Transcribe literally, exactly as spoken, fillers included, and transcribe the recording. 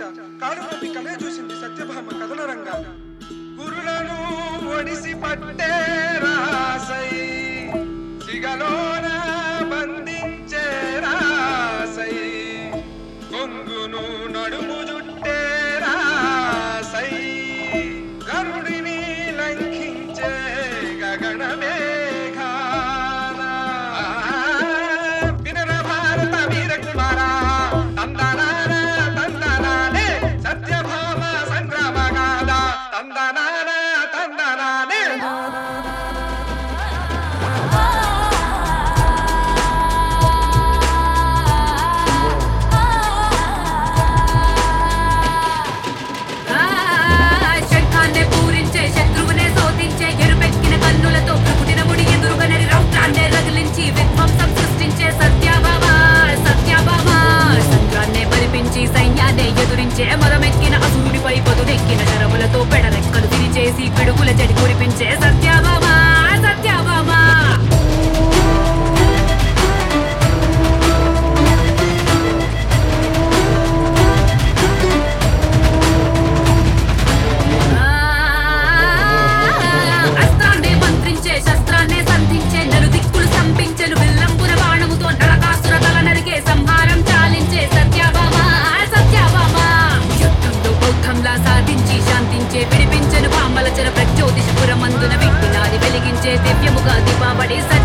కాలుమోపి కలే చూసింది సత్యభామ కథన రంగా. గురులను ఒడిసి పట్టే రాసై సిగలోన బంధించే రాసై కొంగును నడుము జుట్టే రాసై గరుడిని లంఘించే గగనమే మరమెక్కిన అసూడిపై పదునెక్కిన శరములతో పెడరెక్కలు తిరిచేసి పిడుగుల చెడి కురిపించే సత్యభామ సత్యభామ. అస్త్రాన్నే మంత్రించే శస్త్రాన్నే సంధించే నలు దిక్కులు సంపించెను విల్లంపున బాణముతో నరకాసుర తల నరికే సంహారం చాలించే సత్యభామ సత్యభామ. బౌద్ధంలా సాధించి శాంతించే విడిపించను పామల చర ప్రజ్యోతిషపురమందున విఘ్నాన్ని వెలిగించే దివ్యముగా దీపావళి.